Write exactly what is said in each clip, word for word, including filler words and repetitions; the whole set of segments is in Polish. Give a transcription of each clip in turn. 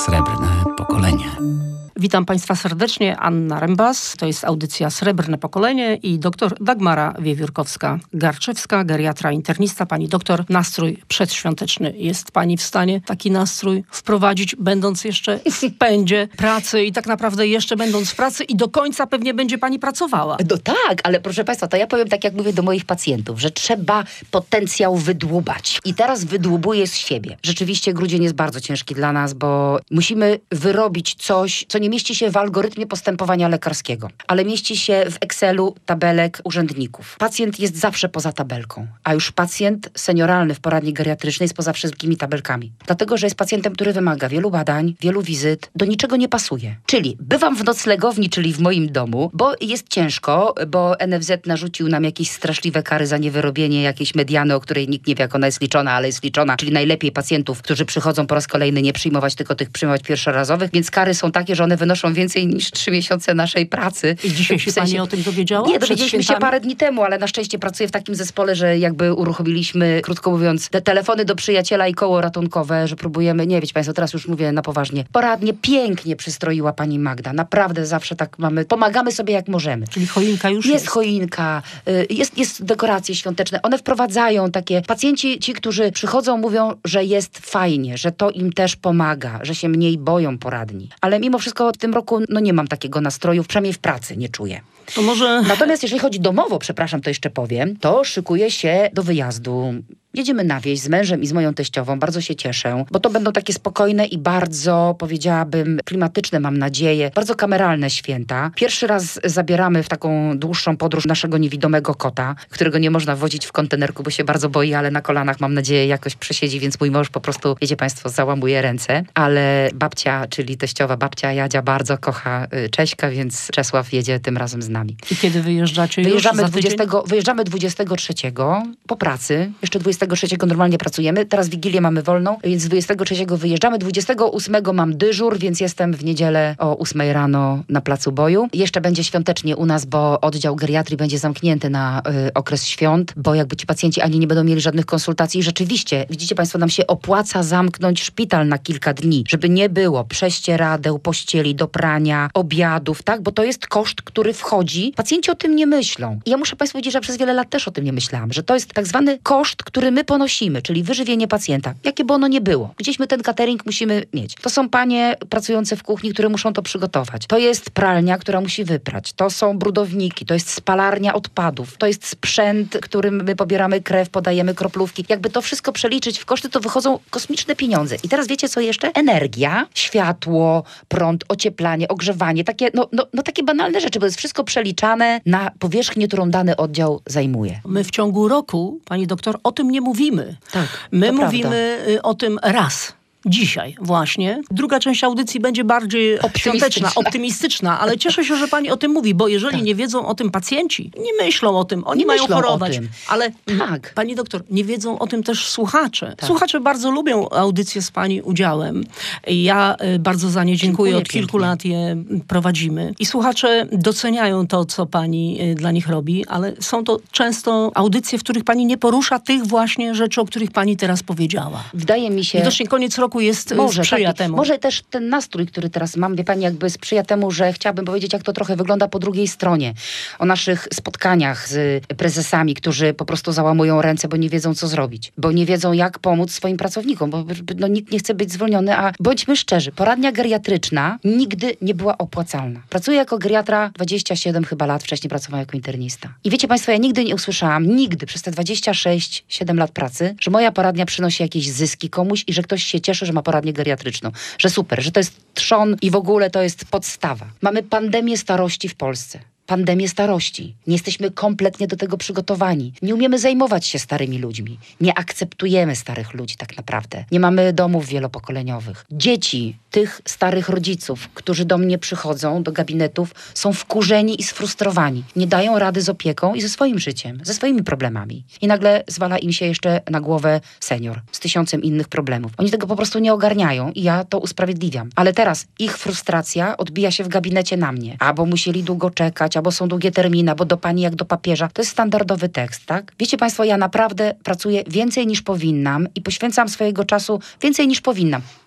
Srebrne pokolenie. Witam Państwa serdecznie, Anna Rembas, to jest audycja Srebrne Pokolenie i doktor Dagmara Wiewiórkowska-Garczewska, geriatra, internista. Pani doktor, nastrój przedświąteczny. Jest Pani w stanie taki nastrój wprowadzić, będąc jeszcze w pędzie pracy i tak naprawdę jeszcze będąc w pracy i do końca pewnie będzie Pani pracowała? No tak, ale proszę Państwa, to ja powiem tak, jak mówię do moich pacjentów, że trzeba potencjał wydłubać. I teraz wydłubuję z siebie. Rzeczywiście grudzień jest bardzo ciężki dla nas, bo musimy wyrobić coś, co nie mieści się w algorytmie postępowania lekarskiego, ale mieści się w Excelu tabelek urzędników. Pacjent jest zawsze poza tabelką, a już pacjent senioralny w poradni geriatrycznej jest poza wszystkimi tabelkami. Dlatego, że jest pacjentem, który wymaga wielu badań, wielu wizyt, do niczego nie pasuje. Czyli bywam w noclegowni, czyli w moim domu, bo jest ciężko, bo N F Z narzucił nam jakieś straszliwe kary za niewyrobienie jakiejś mediany, o której nikt nie wie, jak ona jest liczona, ale jest liczona, czyli najlepiej pacjentów, którzy przychodzą po raz kolejny, nie przyjmować tylko tych przyjmować pierwszorazowych, więc kary są takie, że one wynoszą więcej niż trzy miesiące naszej pracy. I dzisiaj się w sensie... Pani o tym dowiedziała? Nie, dowiedzieliśmy się parę dni temu, ale na szczęście pracuję w takim zespole, że jakby uruchomiliśmy, krótko mówiąc, te telefony do przyjaciela i koło ratunkowe, że próbujemy, nie wiecie Państwo, teraz już mówię na poważnie, poradnie pięknie przystroiła Pani Magda. Naprawdę zawsze tak mamy, pomagamy sobie jak możemy. Czyli choinka już jest? Jest choinka, jest, jest dekoracje świąteczne. One wprowadzają takie, pacjenci, ci, którzy przychodzą, mówią, że jest fajnie, że to im też pomaga, że się mniej boją poradni. Ale mimo wszystko w tym roku no nie mam takiego nastroju, przynajmniej w pracy nie czuję. To może... Natomiast jeżeli chodzi domowo, przepraszam, to jeszcze powiem, to szykuję się do wyjazdu. Jedziemy na wieś z mężem i z moją teściową. Bardzo się cieszę, bo to będą takie spokojne i bardzo, powiedziałabym, klimatyczne, mam nadzieję, bardzo kameralne święta. Pierwszy raz zabieramy w taką dłuższą podróż naszego niewidomego kota, którego nie można wozić w kontenerku, bo się bardzo boi, ale na kolanach, mam nadzieję, jakoś przesiedzi, więc mój mąż po prostu, wiecie Państwo, załamuje ręce. Ale babcia, czyli teściowa babcia Jadzia bardzo kocha Cześka, więc Czesław jedzie tym razem z nami. I kiedy wyjeżdżacie wyjeżdżamy już? dwudziestego, wyjeżdżamy dwudziestego trzeciego po pracy. Jeszcze dwudziestego trzeciego normalnie pracujemy. Teraz Wigilię mamy wolną, więc dwudziestego trzeciego wyjeżdżamy. dwudziestego ósmego mam dyżur, więc jestem w niedzielę o ósmej rano na placu boju. Jeszcze będzie świątecznie u nas, bo oddział geriatrii będzie zamknięty na y, okres świąt, bo jakby ci pacjenci ani nie będą mieli żadnych konsultacji. I rzeczywiście, widzicie Państwo, nam się opłaca zamknąć szpital na kilka dni, żeby nie było prześcieradeł, pościeli do prania, obiadów, tak? Bo to jest koszt, który wchodzi. Pacjenci o tym nie myślą. I ja muszę Państwu powiedzieć, że przez wiele lat też o tym nie myślałam, że to jest tak zwany koszt, który my ponosimy, czyli wyżywienie pacjenta. Jakie by ono nie było. Gdzieś my ten catering musimy mieć. To są panie pracujące w kuchni, które muszą to przygotować. To jest pralnia, która musi wyprać. To są brudowniki, to jest spalarnia odpadów. To jest sprzęt, którym my pobieramy krew, podajemy kroplówki. Jakby to wszystko przeliczyć w koszty, to wychodzą kosmiczne pieniądze. I teraz wiecie co jeszcze? Energia, światło, prąd, ocieplanie, ogrzewanie. Takie, no, no, no takie banalne rzeczy, bo jest wszystko przeliczane na powierzchnię, którą dany oddział zajmuje. My w ciągu roku, Pani doktor, o tym nie mówimy. Tak, My to mówimy prawda. o tym raz. Dzisiaj właśnie. Druga część audycji będzie bardziej świąteczna, optymistyczna, ale cieszę się, że Pani o tym mówi, bo jeżeli tak. nie wiedzą o tym pacjenci, nie myślą o tym, oni nie mają chorować. Ale tak. Pani doktor, nie wiedzą o tym też słuchacze. Tak. Słuchacze bardzo lubią audycje z Pani udziałem. Ja y, bardzo za nie dziękuję. Dziękuję Od kilku pięknie. lat je prowadzimy. I słuchacze doceniają to, co Pani y, dla nich robi, ale są to często audycje, w których Pani nie porusza tych właśnie rzeczy, o których Pani teraz powiedziała. Wydaje mi się... Widocznie koniec roku jest może, sprzyja taki, temu. Może też ten nastrój, który teraz mam, wie Pani, jakby sprzyja temu, że chciałabym powiedzieć, jak to trochę wygląda po drugiej stronie. O naszych spotkaniach z prezesami, którzy po prostu załamują ręce, bo nie wiedzą, co zrobić. Bo nie wiedzą, jak pomóc swoim pracownikom, bo no, nikt nie chce być zwolniony, a bądźmy szczerzy, poradnia geriatryczna nigdy nie była opłacalna. Pracuję jako geriatra dwadzieścia siedem chyba lat, wcześniej pracowałam jako internista. I wiecie Państwo, ja nigdy nie usłyszałam, nigdy przez te dwadzieścia sześć siedem lat pracy, że moja poradnia przynosi jakieś zyski komuś i że ktoś się cieszy, że ma poradnię geriatryczną. Że super, że to jest trzon i w ogóle to jest podstawa. Mamy pandemię starości w Polsce. Pandemię starości. Nie jesteśmy kompletnie do tego przygotowani. Nie umiemy zajmować się starymi ludźmi. Nie akceptujemy starych ludzi tak naprawdę. Nie mamy domów wielopokoleniowych. Dzieci tych starych rodziców, którzy do mnie przychodzą, do gabinetów, są wkurzeni i sfrustrowani. Nie dają rady z opieką i ze swoim życiem, ze swoimi problemami. I nagle zwala im się jeszcze na głowę senior z tysiącem innych problemów. Oni tego po prostu nie ogarniają i ja to usprawiedliwiam. Ale teraz ich frustracja odbija się w gabinecie na mnie. Albo musieli długo czekać, albo są długie terminy, albo do pani jak do papieża. To jest standardowy tekst, tak? Wiecie Państwo, ja naprawdę pracuję więcej niż powinnam i poświęcam swojego czasu więcej niż powinnam.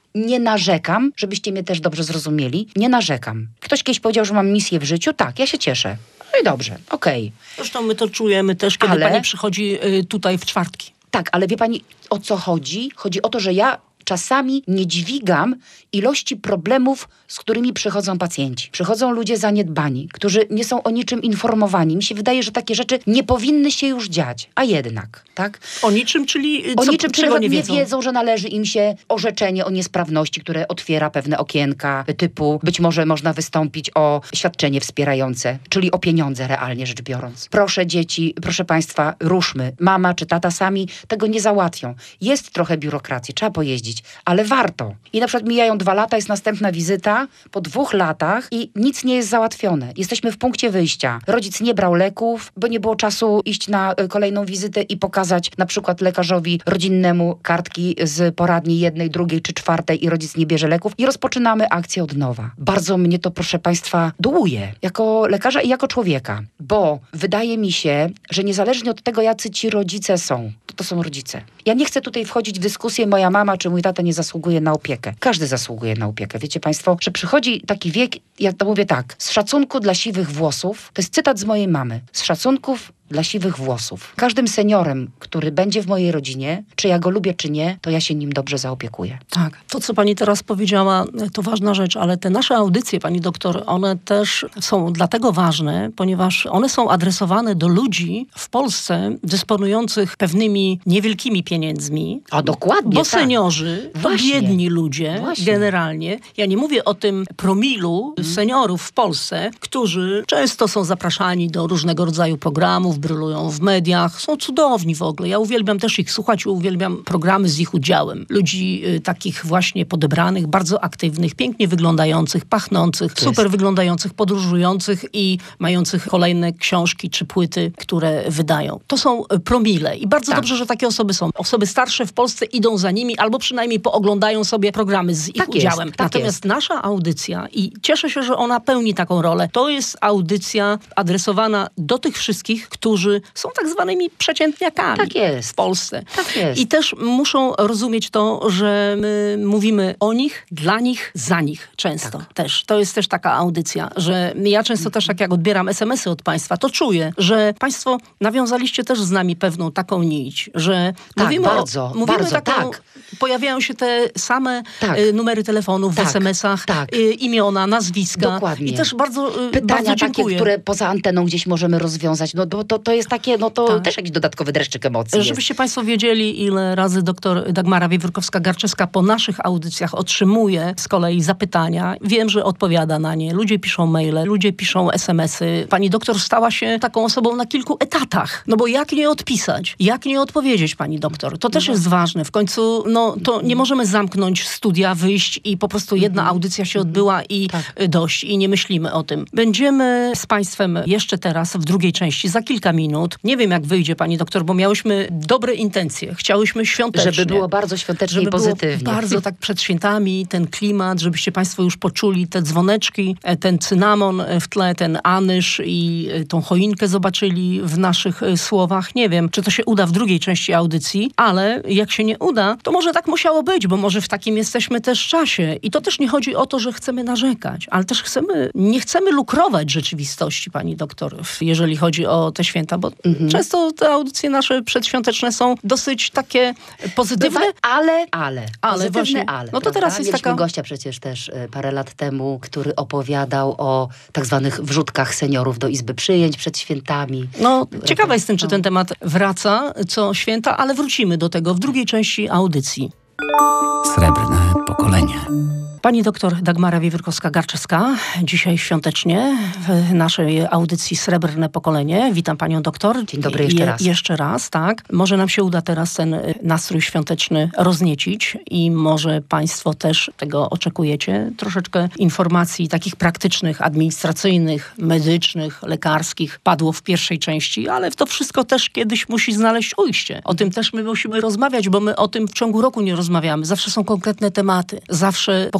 nie narzekam, żebyście mnie też dobrze zrozumieli, nie narzekam. Ktoś kiedyś powiedział, że mam misję w życiu, tak, ja się cieszę. No i dobrze, okej. Okay. Zresztą my to czujemy też, kiedy Ale... pani przychodzi y, tutaj w czwartki. Tak, ale wie pani, o co chodzi? Chodzi o to, że ja czasami nie dźwigam ilości problemów, z którymi przychodzą pacjenci. Przychodzą ludzie zaniedbani, którzy nie są o niczym informowani. Mi się wydaje, że takie rzeczy nie powinny się już dziać. A jednak, tak? O niczym, czyli co, o niczym, czego nie, nie wiedzą? Nie wiedzą, że należy im się orzeczenie o niesprawności, które otwiera pewne okienka, typu być może można wystąpić o świadczenie wspierające, czyli o pieniądze realnie rzecz biorąc. Proszę dzieci, proszę państwa, ruszmy. Mama czy tata sami tego nie załatwią. Jest trochę biurokracji, trzeba pojeździć, ale warto. I na przykład mijają dwa lata, jest następna wizyta, po dwóch latach i nic nie jest załatwione. Jesteśmy w punkcie wyjścia. Rodzic nie brał leków, bo nie było czasu iść na y, kolejną wizytę i pokazać na przykład lekarzowi rodzinnemu kartki z poradni jednej, drugiej czy czwartej i rodzic nie bierze leków i rozpoczynamy akcję od nowa. Bardzo mnie to, proszę państwa, dołuje. Jako lekarza i jako człowieka. Bo wydaje mi się, że niezależnie od tego, jacy ci rodzice są, to to są rodzice. Ja nie chcę tutaj wchodzić w dyskusję, moja mama czy mój tata nie zasługuje na opiekę. Każdy zasługuje na opiekę. Wiecie państwo, że przychodzi taki wiek, ja to mówię tak, z szacunku dla siwych włosów, to jest cytat z mojej mamy, z szacunków dla siwych włosów. Każdym seniorem, który będzie w mojej rodzinie, czy ja go lubię, czy nie, to ja się nim dobrze zaopiekuję. Tak. To, co pani teraz powiedziała, to ważna rzecz, ale te nasze audycje, pani doktor, one też są dlatego ważne, ponieważ one są adresowane do ludzi w Polsce dysponujących pewnymi niewielkimi pieniędzmi. A dokładnie, Bo tak. seniorzy to Właśnie. biedni ludzie Właśnie. generalnie. Ja nie mówię o tym promilu hmm. seniorów w Polsce, którzy często są zapraszani do różnego rodzaju programów, brylują w mediach, są cudowni w ogóle. Ja uwielbiam też ich słuchać, uwielbiam programy z ich udziałem. Ludzi y, takich właśnie podebranych, bardzo aktywnych, pięknie wyglądających, pachnących, To super jest. wyglądających, podróżujących i mających kolejne książki czy płyty, które wydają. To są y, promile i bardzo Tak. dobrze, że takie osoby są. Osoby starsze w Polsce idą za nimi albo przynajmniej pooglądają sobie programy z ich Tak jest, udziałem. tak Natomiast jest. nasza audycja, i cieszę się, że ona pełni taką rolę, to jest audycja adresowana do tych wszystkich, którzy są tak zwanymi przeciętniakami Tak jest. w Polsce. Tak jest. I też muszą rozumieć to, że my mówimy o nich, dla nich, za nich często Tak. też. To jest też taka audycja, że ja często też tak jak odbieram es em esy od państwa, to czuję, że państwo nawiązaliście też z nami pewną taką nić, że Tak, mówimy bardzo, o, mówimy bardzo, taką, tak. pojawiają się te same Tak. y, numery telefonów Tak, w es em esach, tak. y, imiona, nazwiska. Dokładnie. I też bardzo, y, Pytania bardzo takie, dziękuję. które poza anteną gdzieś możemy rozwiązać. No bo to, to jest takie, no to Tak. też jakiś dodatkowy dreszczyk emocji jest. Żebyście państwo wiedzieli, ile razy doktor Dagmara Wiewiórkowska-Garczewska po naszych audycjach otrzymuje z kolei zapytania. Wiem, że odpowiada na nie. Ludzie piszą maile, ludzie piszą es em esy. Pani doktor stała się taką osobą na kilku etatach. No bo jak nie odpisać? Jak nie odpowiedzieć, pani doktor? To też jest ważne. W końcu, no to nie możemy zamknąć studia, wyjść i po prostu jedna audycja się odbyła i Tak. dość. I nie myślimy o tym. Będziemy z państwem jeszcze teraz w drugiej części, za kilka minut. Nie wiem, jak wyjdzie, pani doktor, bo miałyśmy dobre intencje. Chciałyśmy świątecznie. Żeby było bardzo świątecznie Żeby i pozytywnie. było bardzo tak przed świętami, ten klimat, żebyście państwo już poczuli te dzwoneczki, e, ten cynamon w tle, ten anyż i e, tą choinkę zobaczyli w naszych e, słowach. Nie wiem, czy to się uda w drugiej części audycji, ale jak się nie uda, to może tak musiało być, bo może w takim jesteśmy też czasie. I to też nie chodzi o to, że chcemy narzekać, ale też chcemy, nie chcemy lukrować rzeczywistości, pani doktor, jeżeli chodzi o te święta, bo Mhm. często te audycje nasze przedświąteczne są dosyć takie pozytywne. Bywa, ale, ale. Ale Pozytywne właśnie. ale. No to prawda? teraz jest Mieliśmy taka- gościa przecież też y, parę lat temu, który opowiadał o tak zwanych wrzutkach seniorów do izby przyjęć przed świętami. No, ciekawa jestem, czy No. ten temat wraca co święta, ale wrócimy do tego w drugiej części audycji. Srebrne pokolenie. Pani doktor Dagmara Wiewiórkowska-Garczewska, dzisiaj świątecznie w naszej audycji Srebrne Pokolenie. Witam panią doktor. Dzień dobry jeszcze Je, raz. Jeszcze raz, tak. Może nam się uda teraz ten y, nastrój świąteczny rozniecić i może państwo też tego oczekujecie. Troszeczkę informacji takich praktycznych, administracyjnych, medycznych, lekarskich padło w pierwszej części, ale to wszystko też kiedyś musi znaleźć ujście. O tym też my musimy rozmawiać, bo my o tym w ciągu roku nie rozmawiamy. Zawsze są konkretne tematy. Zawsze pochylamy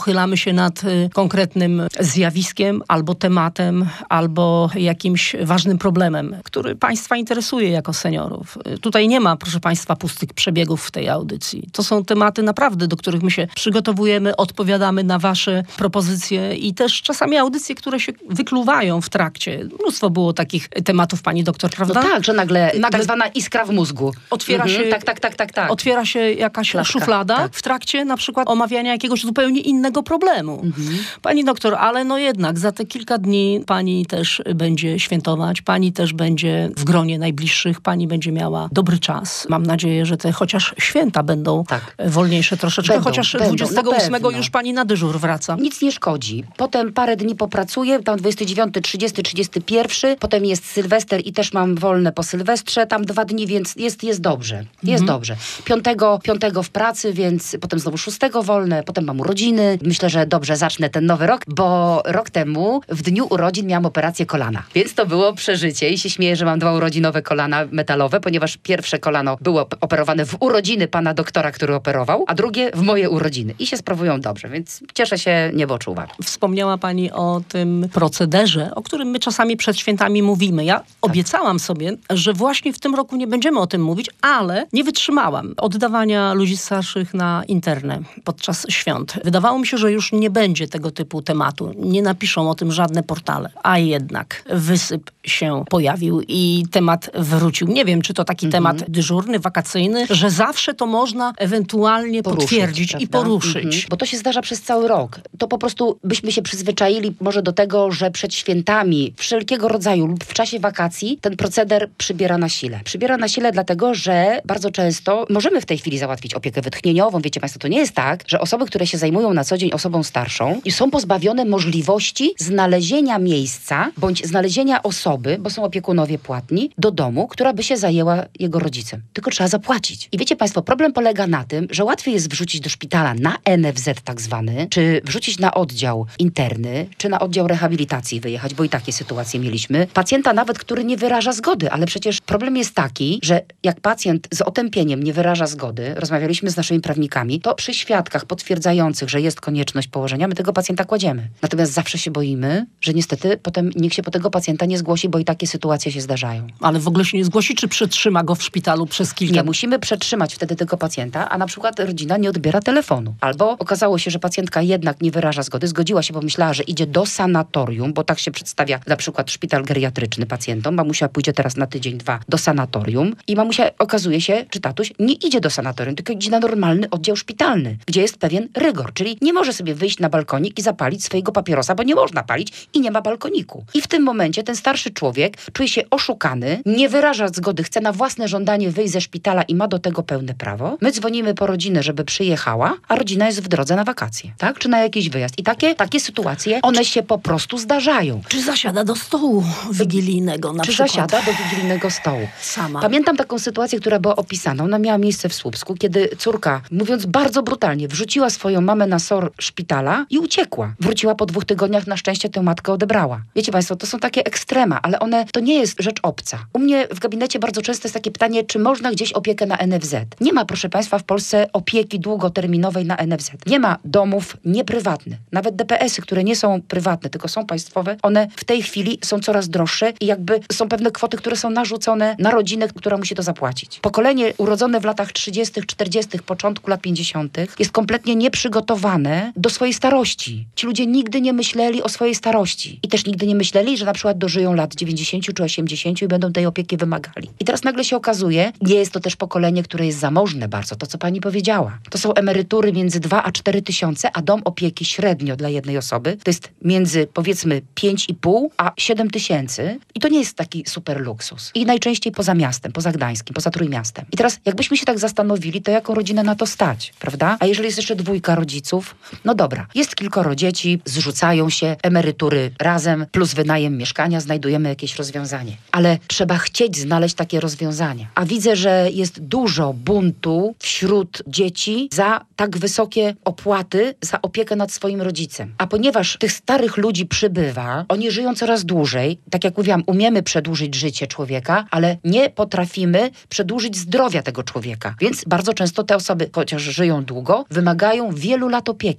pochylamy się nad y, konkretnym zjawiskiem, albo tematem, albo jakimś ważnym problemem, który Państwa interesuje jako seniorów. Y, tutaj nie ma, proszę Państwa, pustych przebiegów w tej audycji. To są tematy naprawdę, do których my się przygotowujemy, odpowiadamy na Wasze propozycje i też czasami audycje, które się wykluwają w trakcie. Mnóstwo było takich tematów, pani doktor, prawda? No tak, że nagle, Nagle tak zwana iskra w mózgu. Otwiera Mhm, się, tak, tak, tak, tak, tak. otwiera się jakaś Flaszka, szuflada tak. w trakcie na przykład omawiania jakiegoś zupełnie innego problemu. Mhm. Pani doktor, ale no jednak za te kilka dni pani też będzie świętować, pani też będzie w gronie najbliższych, pani będzie miała dobry czas. Mam nadzieję, że te chociaż święta będą Tak. wolniejsze troszeczkę, Będą, chociaż będą, dwudziestego ósmego na pewno. już pani na dyżur wraca. Nic nie szkodzi. Potem parę dni popracuję, tam dwudziestego dziewiątego, trzydziestego, trzydziestego pierwszego, potem jest Sylwester i też mam wolne po Sylwestrze, tam dwa dni, więc jest, jest dobrze. Jest Mhm. dobrze. Piątego, piątego w pracy, więc potem znowu szóstego wolne, potem mam urodziny. Myślę, że dobrze zacznę ten nowy rok, bo rok temu w dniu urodzin miałam operację kolana. Więc to było przeżycie i się śmieję, że mam dwa urodzinowe kolana metalowe, ponieważ pierwsze kolano było operowane w urodziny pana doktora, który operował, a drugie w moje urodziny. I się sprawują dobrze, więc cieszę się, niebo czuwa. Wspomniała pani o tym procederze, o którym my czasami przed świętami mówimy. Ja obiecałam sobie, że właśnie w tym roku nie będziemy o tym mówić, ale nie wytrzymałam oddawania ludzi starszych na internę podczas świąt. Wydawało mi się, że już nie będzie tego typu tematu. Nie napiszą o tym żadne portale. A jednak wysyp się pojawił i temat wrócił. Nie wiem, czy to taki Mhm. temat dyżurny, wakacyjny, że zawsze to można ewentualnie Poruszyć, potwierdzić i prawda? poruszyć. Mhm. Bo to się zdarza przez cały rok. To po prostu byśmy się przyzwyczaili może do tego, że przed świętami wszelkiego rodzaju lub w czasie wakacji ten proceder przybiera na sile. Przybiera na sile dlatego, że bardzo często możemy w tej chwili załatwić opiekę wytchnieniową. Wiecie Państwo, to nie jest tak, że osoby, które się zajmują na co dzień osobą starszą i są pozbawione możliwości znalezienia miejsca bądź znalezienia osoby, bo są opiekunowie płatni, do domu, która by się zajęła jego rodzicem. Tylko trzeba zapłacić. I wiecie Państwo, problem polega na tym, że łatwiej jest wrzucić do szpitala na N F Z tak zwany, czy wrzucić na oddział interny, czy na oddział rehabilitacji wyjechać, bo i takie sytuacje mieliśmy. Pacjenta nawet, który nie wyraża zgody, ale przecież problem jest taki, że jak pacjent z otępieniem nie wyraża zgody, rozmawialiśmy z naszymi prawnikami, to przy świadkach potwierdzających, że jest konieczność położenia, my tego pacjenta kładziemy. Natomiast zawsze się boimy, że niestety potem nikt się po tego pacjenta nie zgłosi, bo i takie sytuacje się zdarzają. Ale w ogóle się nie zgłosi, czy przetrzyma go w szpitalu przez kilka Nie, musimy przetrzymać wtedy tego pacjenta, a na przykład rodzina nie odbiera telefonu. Albo okazało się, że pacjentka jednak nie wyraża zgody, zgodziła się, bo myślała, że idzie do sanatorium, bo tak się przedstawia na przykład szpital geriatryczny pacjentom. Mamusia pójdzie teraz na tydzień, dwa do sanatorium i mamusia, okazuje się, czy tatuś, nie idzie do sanatorium, tylko idzie na normalny oddział szpitalny, gdzie jest pewien rygor, czyli nie może sobie wyjść na balkonik i zapalić swojego papierosa, bo nie można palić i nie ma balkoniku. I w tym momencie ten starszy człowiek czuje się oszukany, nie wyraża zgody, chce na własne żądanie wyjść ze szpitala i ma do tego pełne prawo. My dzwonimy po rodzinę, żeby przyjechała, a rodzina jest w drodze na wakacje, tak? Czy na jakiś wyjazd. I takie, takie sytuacje, one się po prostu zdarzają. Czy zasiada do stołu wigilijnego na Czy przykład? zasiada do wigilijnego stołu. Sama. Pamiętam taką sytuację, która była opisana. Ona miała miejsce w Słupsku, kiedy córka, mówiąc bardzo brutalnie, wrzuciła swoją mamę na sor szpitala i uciekła. Wróciła po dwóch tygodniach, na szczęście tę matkę odebrała. Wiecie Państwo, to są takie ekstrema, ale one, to nie jest rzecz obca. U mnie w gabinecie bardzo często jest takie pytanie, czy można gdzieś opiekę na N F Z. Nie ma, proszę Państwa, w Polsce opieki długoterminowej na N F Z. Nie ma domów nieprywatnych. Nawet D P S-y, które nie są prywatne, tylko są państwowe, one w tej chwili są coraz droższe i jakby są pewne kwoty, które są narzucone na rodzinę, która musi to zapłacić. Pokolenie urodzone w latach trzydziestych, czterdziestych, początku lat pięćdziesiątych jest kompletnie nieprzygotowane do swojej starości. Ci ludzie nigdy nie myśleli o swojej starości. I też nigdy nie myśleli, że na przykład dożyją lat dziewięćdziesięciu czy osiemdziesięciu i będą tej opieki wymagali. I teraz nagle się okazuje, nie jest to też pokolenie, które jest zamożne bardzo, to co pani powiedziała. To są emerytury między dwa a cztery tysiące, a dom opieki średnio dla jednej osoby to jest między powiedzmy pięć i pół a siedem tysięcy. I to nie jest taki super luksus. I najczęściej poza miastem, poza Gdańskiem, poza Trójmiastem. I teraz jakbyśmy się tak zastanowili, to jaką rodzinę na to stać, prawda? A jeżeli jest jeszcze dwójka rodziców, no dobra, jest kilkoro dzieci, zrzucają się, emerytury razem, plus wynajem mieszkania, znajdujemy jakieś rozwiązanie. Ale trzeba chcieć znaleźć takie rozwiązania. A widzę, że jest dużo buntu wśród dzieci za tak wysokie opłaty za opiekę nad swoim rodzicem. A ponieważ tych starych ludzi przybywa, oni żyją coraz dłużej, tak jak mówiłam, umiemy przedłużyć życie człowieka, ale nie potrafimy przedłużyć zdrowia tego człowieka. Więc bardzo często te osoby, chociaż żyją długo, wymagają wielu lat opieki.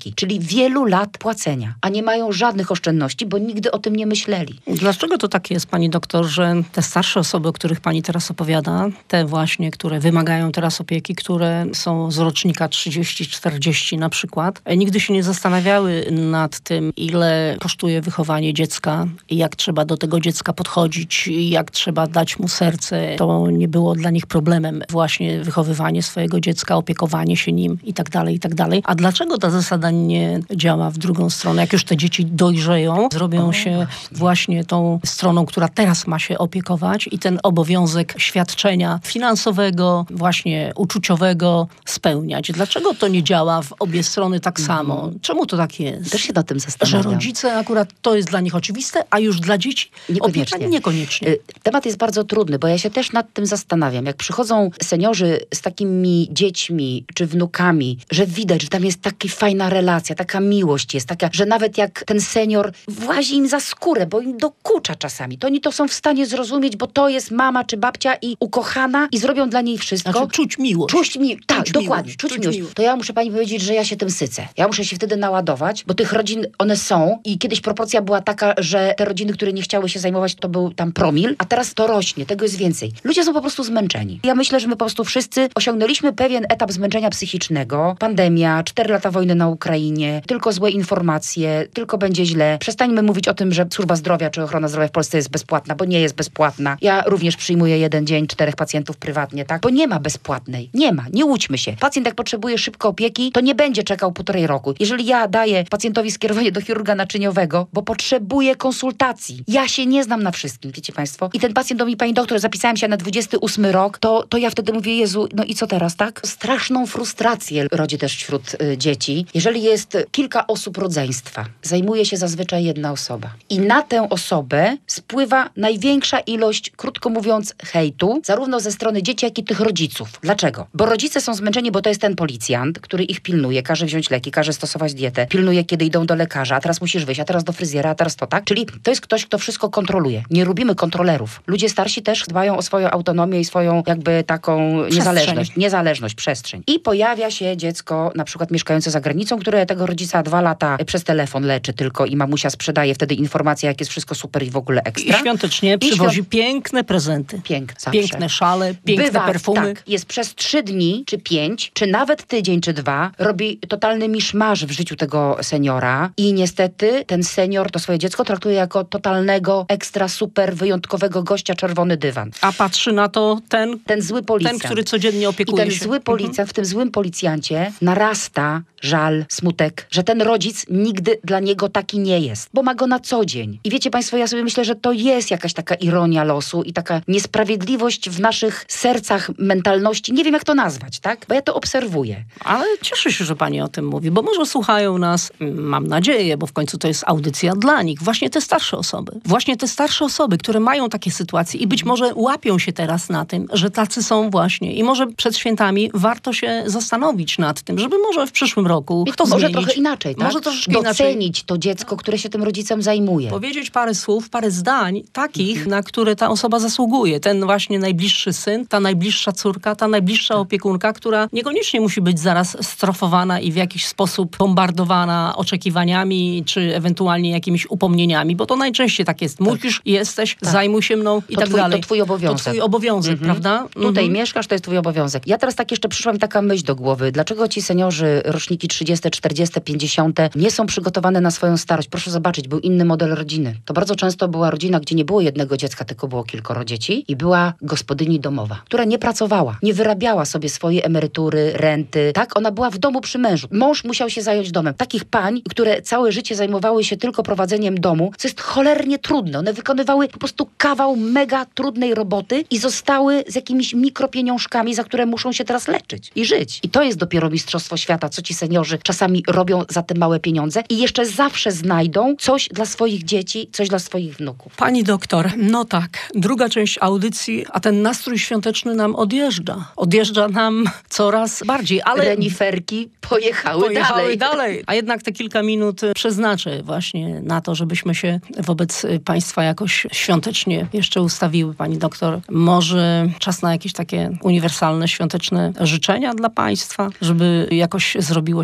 opieki, czyli wielu lat płacenia, a nie mają żadnych oszczędności, bo nigdy o tym nie myśleli. Dlaczego to tak jest, pani doktor, że te starsze osoby, o których pani teraz opowiada, te właśnie, które wymagają teraz opieki, które są z rocznika trzydzieści czterdzieści na przykład, nigdy się nie zastanawiały nad tym, ile kosztuje wychowanie dziecka i jak trzeba do tego dziecka podchodzić, jak trzeba dać mu serce. To nie było dla nich problemem właśnie wychowywanie swojego dziecka, opiekowanie się nim i tak dalej, i tak dalej. A dlaczego ta zasada nie działa w drugą stronę? Jak już te dzieci dojrzeją, zrobią o, się właśnie. właśnie tą stroną, która teraz ma się opiekować i ten obowiązek świadczenia finansowego, właśnie uczuciowego spełniać. Dlaczego to nie działa w obie strony tak mm. samo? Czemu to tak jest? Też się nad tym zastanawiam. Że rodzice akurat to jest dla nich oczywiste, a już dla dzieci niekoniecznie. Opieka niekoniecznie. Temat jest bardzo trudny, bo ja się też nad tym zastanawiam. Jak przychodzą seniorzy z takimi dziećmi czy wnukami, że widać, że tam jest taka fajna relacja, taka miłość jest, taka, że nawet jak ten senior włazi im za skórę, bo im dokucza czasami, to oni to są w stanie zrozumieć, bo to jest mama czy babcia i ukochana i zrobią dla niej wszystko. Znaczy czuć miłość. Czuć mi- tak, czuć dokładnie. Miłość, czuć, czuć miłość. miłość. To ja muszę pani powiedzieć, że ja się tym sycę. Ja muszę się wtedy naładować, bo tych rodzin one są i kiedyś proporcja była taka, że te rodziny, które nie chciały się zajmować, to był tam promil, a teraz to rośnie, tego jest więcej. Ludzie są po prostu zmęczeni. Ja myślę, że my po prostu wszyscy osiągnęliśmy pewien etap zmęczenia psychicznego. Pandemia, cztery lata wojny na Ukrainie, tylko złe informacje, tylko będzie źle. Przestańmy mówić o tym, że służba zdrowia czy ochrona zdrowia w Polsce jest bezpłatna, bo nie jest bezpłatna. Ja również przyjmuję jeden dzień czterech pacjentów prywatnie, tak? Bo nie ma bezpłatnej. Nie ma. Nie łudźmy się. Pacjent jak potrzebuje szybko opieki, to nie będzie czekał półtorej roku. Jeżeli ja daję pacjentowi skierowanie do chirurga naczyniowego, bo potrzebuje konsultacji. Ja się nie znam na wszystkim, wiecie państwo? I ten pacjent do mnie, pani doktor, zapisałem się na dwudziesty ósmy rok, to, to ja wtedy mówię, Jezu, no i co teraz, tak? Straszną frustrację rodzi też wśród y, dzieci. Jeżeli jest kilka osób rodzeństwa, zajmuje się zazwyczaj jedna osoba. I na tę osobę spływa największa ilość, krótko mówiąc, hejtu, zarówno ze strony dzieci, jak i tych rodziców. Dlaczego? Bo rodzice są zmęczeni, bo to jest ten policjant, który ich pilnuje, każe wziąć leki, każe stosować dietę, pilnuje, kiedy idą do lekarza, a teraz musisz wyjść, a teraz do fryzjera, a teraz to, tak? Czyli to jest ktoś, kto wszystko kontroluje. Nie lubimy kontrolerów. Ludzie starsi też dbają o swoją autonomię i swoją jakby taką niezależność. Niezależność, przestrzeń. I pojawia się dziecko, na przykład mieszkające za granicą, które tego rodzica dwa lata przez telefon leczy tylko i mamusia sprzedaje wtedy informacje, jak jest wszystko super i w ogóle ekstra. I świątecznie I przywozi świąt... piękne prezenty. Piękne, zawsze. Piękne szale, piękne Bywa, perfumy. Tak, jest przez trzy dni, czy pięć, czy nawet tydzień, czy dwa, robi totalny miszmasz w życiu tego seniora i niestety ten senior to swoje dziecko traktuje jako totalnego, ekstra, super, wyjątkowego gościa, czerwony dywan. A patrzy na to ten, ten zły policjant. Ten, który codziennie opiekuje I ten się. zły policjant, mhm. w tym złym policjancie narasta żal, smutek, że ten rodzic nigdy dla niego taki nie jest, bo ma go na co dzień. I wiecie państwo, ja sobie myślę, że to jest jakaś taka ironia losu i taka niesprawiedliwość w naszych sercach, mentalności. Nie wiem, jak to nazwać, tak? Bo ja to obserwuję. Ale cieszę się, że pani o tym mówi, bo może słuchają nas, mam nadzieję, bo w końcu to jest audycja dla nich, właśnie te starsze osoby. Właśnie te starsze osoby, które mają takie sytuacje i być może łapią się teraz na tym, że tacy są właśnie. I może przed świętami warto się zastanowić nad tym, żeby może w przyszłym roku to może zmienić. trochę inaczej, tak? Może troszkę docenić inaczej. to dziecko, które się tym rodzicem zajmuje. Powiedzieć parę słów, parę zdań takich, mhm. na które ta osoba zasługuje. Ten właśnie najbliższy syn, ta najbliższa córka, ta najbliższa opiekunka, która niekoniecznie musi być zaraz strofowana i w jakiś sposób bombardowana oczekiwaniami, czy ewentualnie jakimiś upomnieniami, bo to najczęściej tak jest. Musisz, tak. jesteś, tak. zajmuj się mną i to tak twój, dalej. To twój obowiązek. To twój obowiązek, mhm. prawda? Tutaj mhm. mieszkasz, to jest twój obowiązek. Ja teraz tak jeszcze przyszła mi taka myśl do głowy. Dlaczego ci seniorzy, roczniki trzydzieste, czterdzieste, pięćdziesiąte nie są przygotowane na swoją starość? Proszę zobaczyć, był inny model rodziny. To bardzo często była rodzina, gdzie nie było jednego dziecka, tylko było kilkoro dzieci i była gospodyni domowa, która nie pracowała, nie wyrabiała sobie swojej emerytury, renty. Tak, ona była w domu przy mężu. Mąż musiał się zająć domem. Takich pań, które całe życie zajmowały się tylko prowadzeniem domu, co jest cholernie trudne. One wykonywały po prostu kawał mega trudnej roboty i zostały z jakimiś mikropieniążkami, za które muszą się teraz leczyć i żyć. I to jest dopiero mistrzostwo świata, co ci seniorzy czasami robią za te małe pieniądze i jeszcze zawsze znajdą coś dla swoich dzieci, coś dla swoich wnuków. Pani doktor, no tak, druga część audycji, a ten nastrój świąteczny nam odjeżdża. Odjeżdża nam coraz bardziej, ale... Reniferki pojechały, pojechały dalej. dalej. A jednak te kilka minut przeznaczę właśnie na to, żebyśmy się wobec państwa jakoś świątecznie jeszcze ustawiły, pani doktor. Może czas na jakieś takie uniwersalne, świąteczne życzenia dla państwa, żeby jakoś zrobiło się inaczej.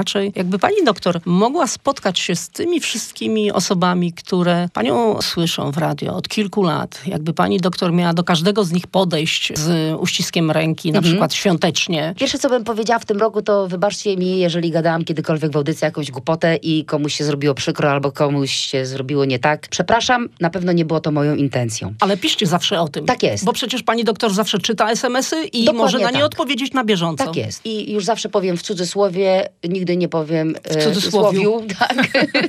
inaczej. Jakby pani doktor mogła spotkać się z tymi wszystkimi osobami, które panią słyszą w radio od kilku lat, jakby pani doktor miała do każdego z nich podejść z uściskiem ręki, na Mhm. przykład świątecznie. Pierwsze, co bym powiedziała w tym roku, to wybaczcie mi, jeżeli gadałam kiedykolwiek w audycji jakąś głupotę i komuś się zrobiło przykro, albo komuś się zrobiło nie tak. Przepraszam, na pewno nie było to moją intencją. Ale piszcie zawsze o tym. Tak jest. Bo przecież pani doktor zawsze czyta es em esy i Dokładnie może na nie tak. odpowiedzieć na bieżąco. Tak jest. I już zawsze powiem w cudzysłowie, nigdy nie powiem W cudzysłowiu. Tak.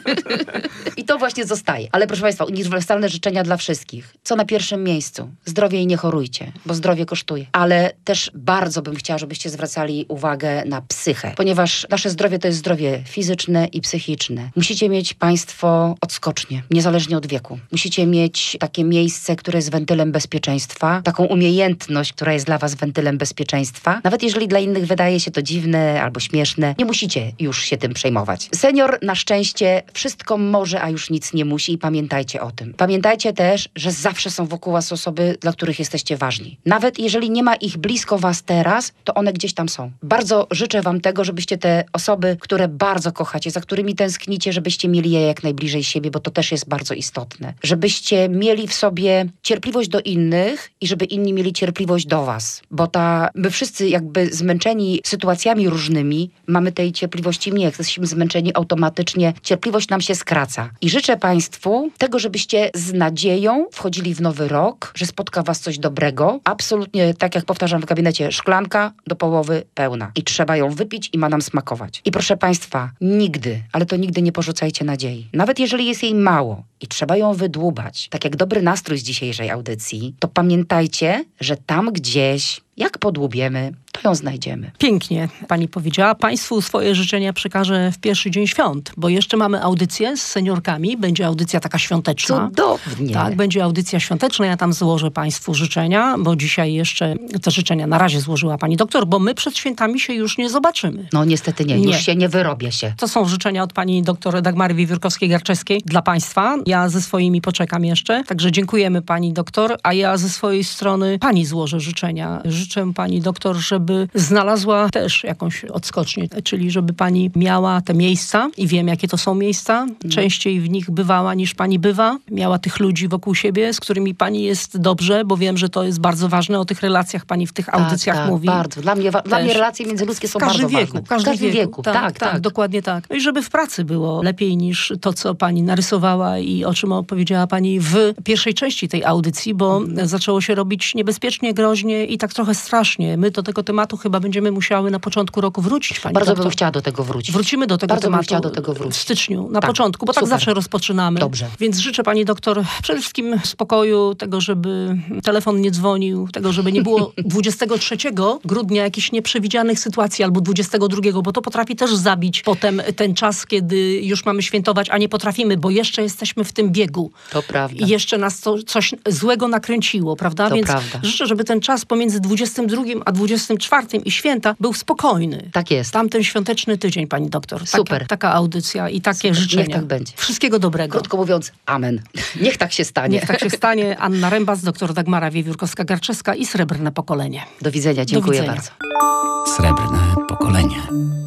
I to właśnie zostaje. Ale proszę Państwa, uniwersalne życzenia dla wszystkich. Co na pierwszym miejscu? Zdrowie i nie chorujcie, bo zdrowie kosztuje. Ale też bardzo bym chciała, żebyście zwracali uwagę na psychę, ponieważ nasze zdrowie to jest zdrowie fizyczne i psychiczne. Musicie mieć Państwo odskocznie, niezależnie od wieku. Musicie mieć takie miejsce, które jest wentylem bezpieczeństwa, taką umiejętność, która jest dla Was wentylem bezpieczeństwa. Nawet jeżeli dla innych wydaje się to dziwne albo śmieszne, nie musicie już się tym przejmować. Senior na szczęście wszystko może, a już nic nie musi i pamiętajcie o tym. Pamiętajcie też, że zawsze są wokół Was osoby, dla których jesteście ważni. Nawet jeżeli nie ma ich blisko Was teraz, to one gdzieś tam są. Bardzo życzę Wam tego, żebyście te osoby, które bardzo kochacie, za którymi tęsknicie, żebyście mieli je jak najbliżej siebie, bo to też jest bardzo istotne. Żebyście mieli w sobie cierpliwość do innych i żeby inni mieli cierpliwość do Was. Bo ta, my wszyscy jakby zmęczeni sytuacjami różnymi, mamy tej cierpliwości mniej. Jak jesteśmy zmęczeni, automatycznie cierpliwość nam się skraca. I życzę Państwu tego, żebyście z nadzieją wchodzili w nowy rok, że spotka Was coś dobrego. Absolutnie, tak jak powtarzam w gabinecie, szklanka do połowy pełna. I trzeba ją wypić i ma nam smakować. I proszę Państwa, nigdy, ale to nigdy nie porzucajcie nadziei. Nawet jeżeli jest jej mało i trzeba ją wydłubać, tak jak dobry nastrój z dzisiejszej audycji, to pamiętajcie, że tam gdzieś, jak podłubiemy, to ją znajdziemy. Pięknie pani powiedziała. Państwu swoje życzenia przekażę w pierwszy dzień świąt, bo jeszcze mamy audycję z seniorkami. Będzie audycja taka świąteczna. Cudownie. Tak, będzie audycja świąteczna. Ja tam złożę Państwu życzenia, bo dzisiaj jeszcze te życzenia na razie złożyła pani doktor, bo my przed świętami się już nie zobaczymy. No niestety nie, Nie. już się nie wyrobię się. To są życzenia od pani doktor Dagmary Wiewiórkowskiej-Garczewskiej dla Państwa. Ja ze swoimi poczekam jeszcze. Także dziękujemy pani doktor, a ja ze swojej strony pani złożę życzenia. Życzę pani doktor, żeby znalazła też jakąś odskocznię, czyli żeby pani miała te miejsca i wiem, jakie to są miejsca. Częściej w nich bywała niż pani bywa. Miała tych ludzi wokół siebie, z którymi pani jest dobrze, bo wiem, że to jest bardzo ważne. O tych relacjach pani w tych audycjach tak, mówi. Bardzo. Dla mnie, wa- dla mnie relacje międzyludzkie są w każdym bardzo wieku, ważne. w każdym wieku. wieku. Tak, tak, tak, dokładnie tak. No i żeby w pracy było lepiej niż to, co pani narysowała i o czym opowiedziała pani w pierwszej części tej audycji, bo Mhm. zaczęło się robić niebezpiecznie, groźnie i tak trochę strasznie. My do tego tematu chyba będziemy musiały na początku roku wrócić, pani Bardzo doktor. bym chciała do tego wrócić. Wrócimy do tego Bardzo bym tematu chciała do tego wrócić. w styczniu, na Tak, początku, bo tak super. zawsze rozpoczynamy. Dobrze. Więc życzę pani doktor przede wszystkim spokoju, tego, żeby telefon nie dzwonił, tego, żeby nie było dwudziestego trzeciego grudnia jakichś nieprzewidzianych sytuacji albo dwudziestego drugiego, bo to potrafi też zabić potem ten czas, kiedy już mamy świętować, a nie potrafimy, bo jeszcze jesteśmy w tym biegu. To prawda. I jeszcze nas to, coś złego nakręciło, prawda? To Więc prawda. życzę, żeby ten czas pomiędzy dwudziestym drugim a dwudziestym czwartym i święta był spokojny. Tak jest. Tamten świąteczny tydzień, pani doktor. Taka, Super. Taka audycja i takie Super. życzenia. Niech tak będzie. Wszystkiego dobrego. Krótko mówiąc, amen. Niech tak się stanie. Niech tak się stanie. Anna Rembas, doktor Dagmara Wiewiórkowska-Garczewska i Srebrne Pokolenie. Do widzenia, dziękuję widzenia. bardzo. Srebrne pokolenie.